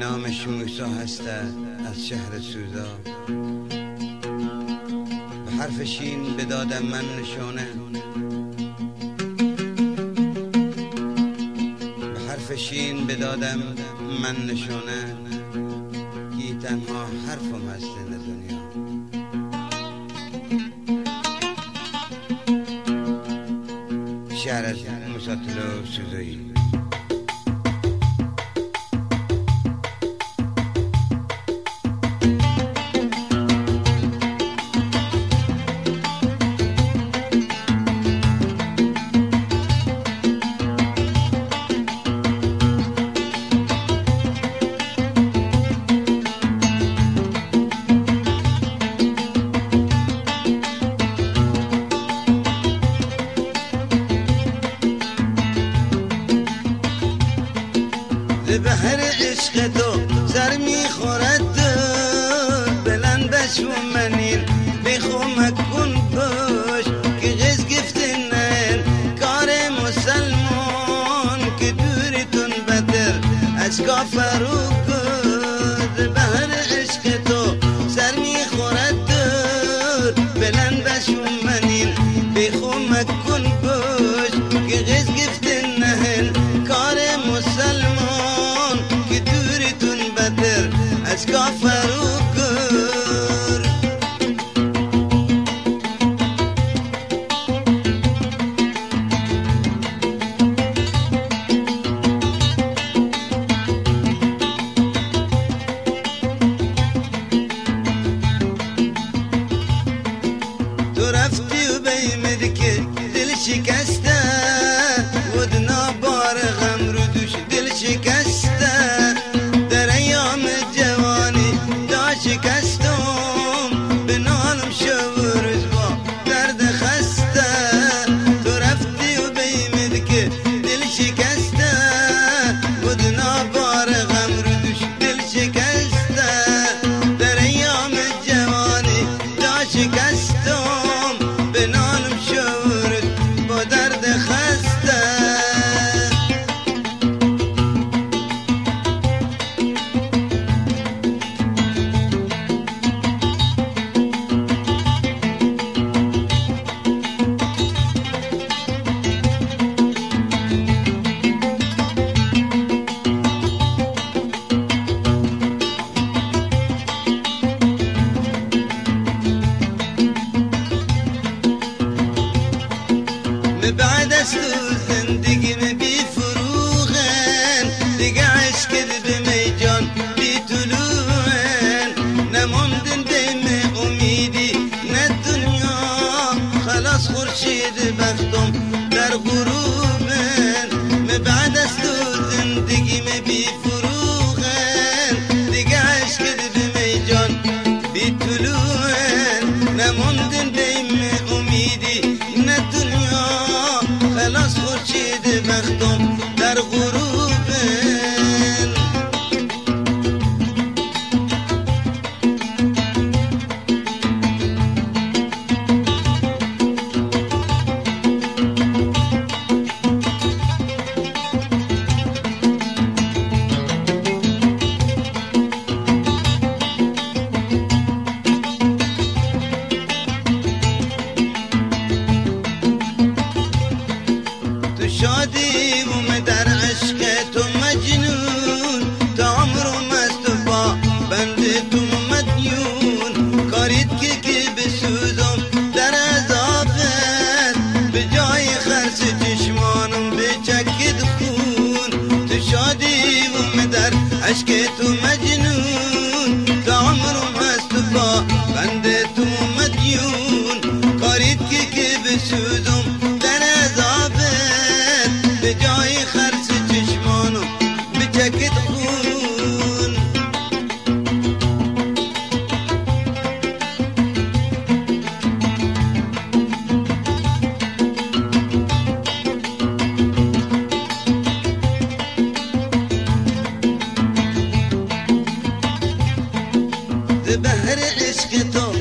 نامش موسی هست از شهر سوزا. به حرف شین بدادم من نشانه، به حرف شین بدادم من نشانه، که تنها حرفم هست در دنیا. شعر از موسی طلو سوزایی. بحر عشق تو سر میخورد بلند بشو منین بخومک کن باش که غز گفتنن کار مسلمان که دوریتون بدر از کافر و گد. بحر عشق تو سر میخورد بلند بشو منین بخومک کن باش که غز گفتنن کار مسلمان از کافر و گر. تو رفتی و بیمدی که دل شکسته و دنا بار غم رو دوش دل شکسته. شکستم به نالم شورز با درد خسته. تو رفتی و بیمد که دل شکسته و دنا بار غم رو دوش دل شکسته. در ایام جوانی دا شکستم به نالم شورز با درد خسته. بعد از تو زندگی می بی فروغن دیگه عشقت به می جان بی طلوعن. نماندن دیم امیدی نه دنیا خلاص خورشید بختم در غروبن. بعد از تو زندگی می بی فروغن دیگه عشقت به می جان بی طلوعن. نماندن دیم امیدی نه دنیا خلاص خورشید بختم در غروبن. شادی بوم در عشق تو مجنون تا عمرو مصطفی بند تو مدیون. کاریت که بسوزم در عذابت به جای خرس چشمانم بچکید خون. تو شادی بوم در عشق تو مجنون تا عمرو مصطفی بند تو مدیون. کاریت که بسوزم در عذابت به جای خرس چشمانم بچکت خون. بحر عشق تو